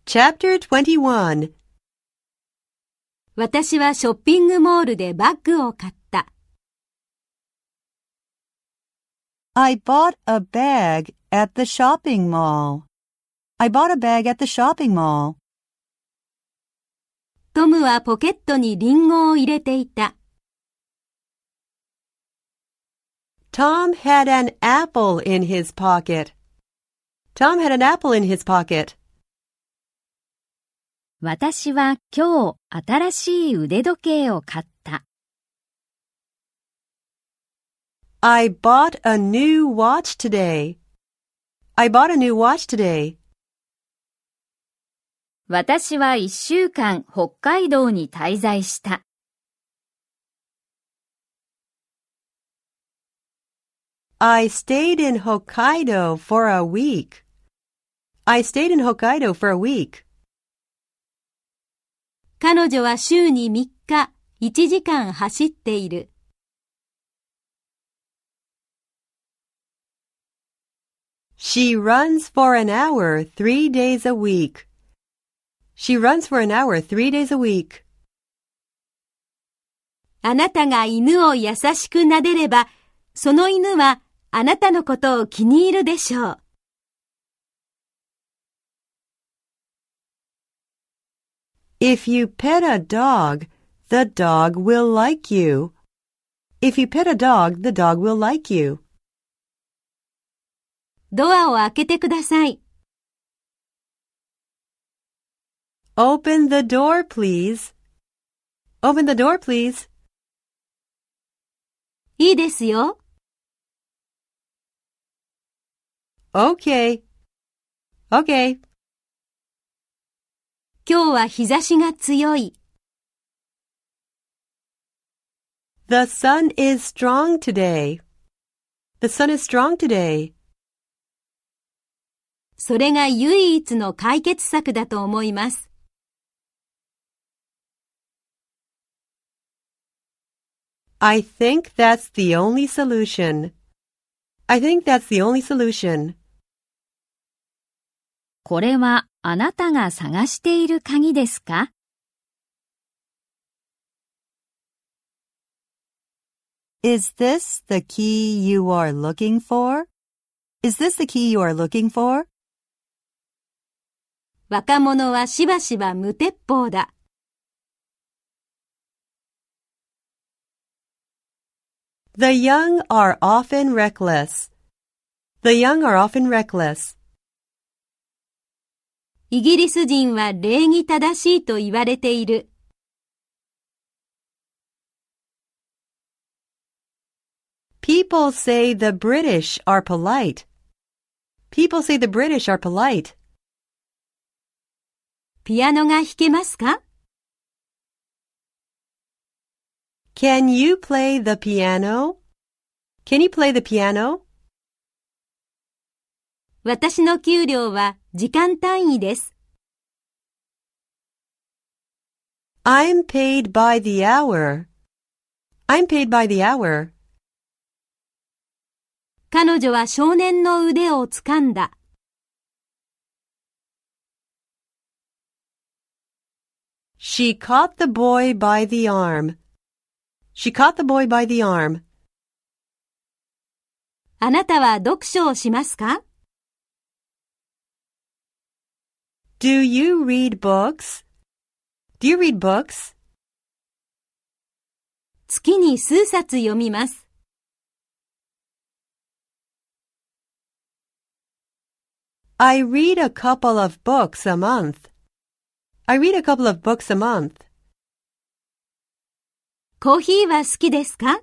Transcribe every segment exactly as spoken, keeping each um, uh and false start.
Chapter twenty-one. 私はショッピングモールでバッグを買った。 I bought a bag at the shopping mall. I bought a bag at the shopping mall. トムはポケットにリンゴを入れていた。 Tom had an apple in his pocket. Tom had an apple in his pocket. 私は今日新しい腕時計を買った。 I bought a new watch today. I bought a new watch today. 私は一週間北海道に滞在した。 I stayed in Hokkaido for a week. I stayed in Hokkaido for a week. 彼女は週にみっか、いちじかん走っている。 She runs for an hour three days a week. She runs for an hour three days a week. あなたが犬を優しく撫でれば、その犬はあなたのことを気に入るでしょう。 If you pet a dog, the dog will like you. If you pet a dog, the dog will like you. ドアを開けてください。 Open the door, please. Open the door, please. いいですよ。 Okay. Okay. 今日は日差しが強い。 The sun is strong today. The sun is strong today. それが唯一の解決策だと思います。 I think that's the only solution. I think that's the only solution. これはあなたが探している鍵ですか？ Is this the key you are looking for? Is this the key you are looking for? 若者はしばしば無鉄砲だ。 The young are often reckless. The young are often reckless. イギリス人は礼儀正しいと言われている。 People say the British are polite. People say the British are polite. ピアノが弾けますか？ Can you play the piano? Can you play the piano? 私の給料は時間単位です。 I'm paid by the hour. I'm paid by the hour. 彼女は少年の腕を掴んだ。 She caught the boy by the arm. She caught the boy by the arm. あなたは読書をしますか？ Do you read books? Do you read books? 月に数冊読みます。 I read a couple of books a month. I read a couple of books a month. コーヒーは好きですか？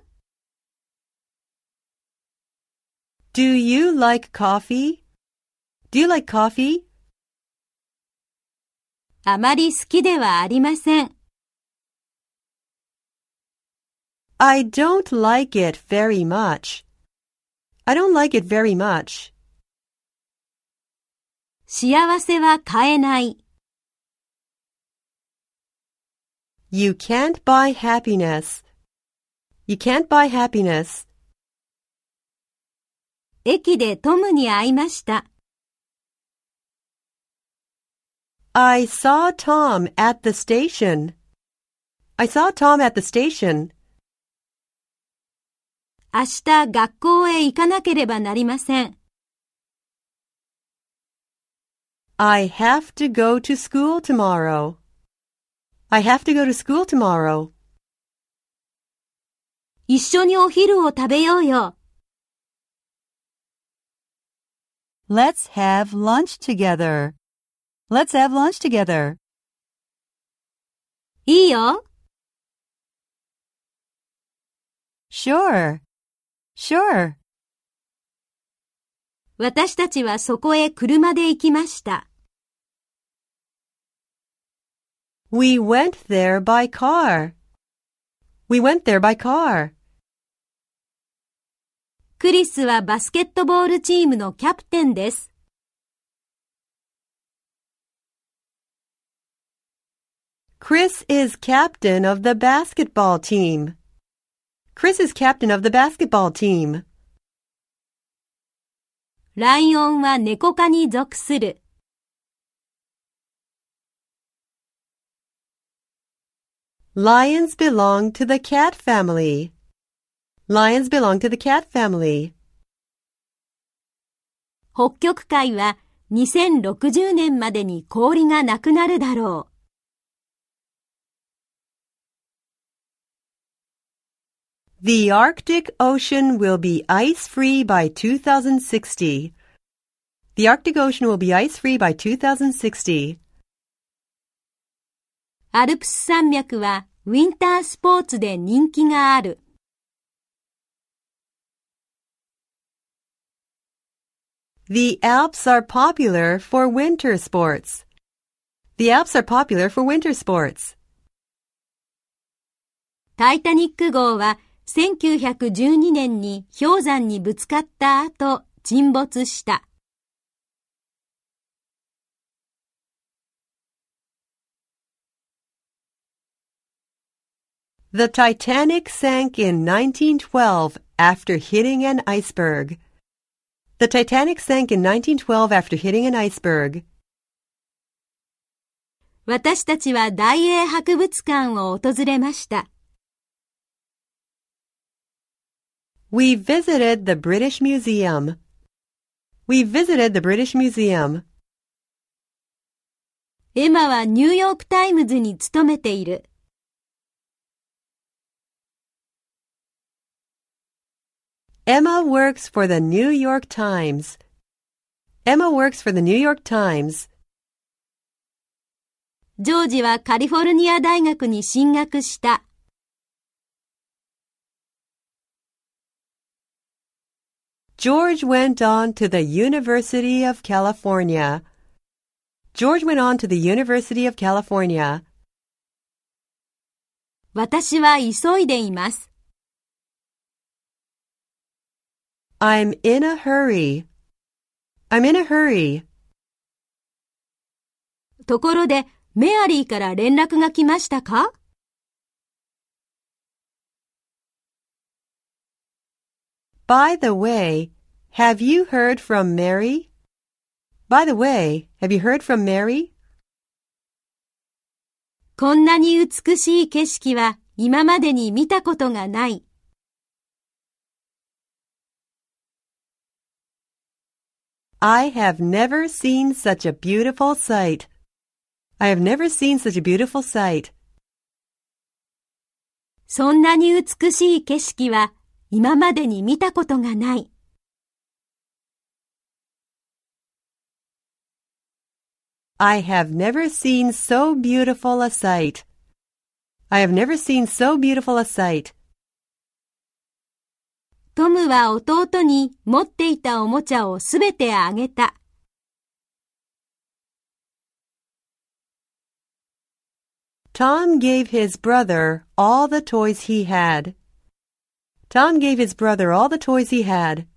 Do you like coffee? Do you like coffee? あまり好きではありません。 I don't like it very much. I don't like it very much. 幸せは買えない。 You can't buy happiness. You can't buy happiness. 駅でトムに会いました。 I saw Tom at the station. I saw Tom at the station. 明日学校へ行かなければなりません。 I have to go to school tomorrow. I have to go to school tomorrow. 一緒にお昼を食べようよ。 Let's have lunch together. Let's have lunch together. いいよ。 Sure. Sure. 私たちはそこへ車で行きました。 We went there by car. We went there by car. クリスはバスケットボールチームのキャプテンです。 Chris is captain of the basketball team. Chris is captain of the basketball team. ライオンは猫科に属する。 Lions belong to the cat family. Lions belong to the cat family. 北極海はにせんろくじゅうねんまでに氷がなくなるだろう。 The Arctic Ocean will be ice-free by two thousand sixty. The Arctic Ocean will be ice-free by two thousand sixty. アルプス山脈はウィンタースポーツで人気がある。 The Alps are popular for winter sports. The Alps are popular for winter sports. タイタニック号はせんきゅうひゃくじゅうにねんに氷山にぶつかった後沈没した。 The Titanic sank in nineteen twelve after hitting an iceberg. The Titanic sank in nineteen twelve after hitting an iceberg. 私たちは大英博物館を訪れました。 We visited the British Museum. We visited the British Museum. エマはニューヨークタイムズに勤めている。 Emma works for the New York Times. Emma works for the New York Times. ジョージはカリフォルニア大学に進学した。 George went on to the University of California. George went on to the University of California. 私は急いでいます。 I'm in a hurry. I'm in a hurry. ところで、メアリーから連絡が来ましたか？ By the way, have you heard from Mary? By the way, have you heard from Mary? こんなに美しい景色は今までに見たことがない。 I have never seen such a beautiful sight. I have never seen such a beautiful sight. そんなに美しい景色は今までに見たことがない。 I have never seen so beautiful a sight. I have never seen so beautiful a sight. トムは弟に持っていたおもちゃをすべてあげた。 Tom gave his brother all the toys he had. Tom gave his brother all the toys he had.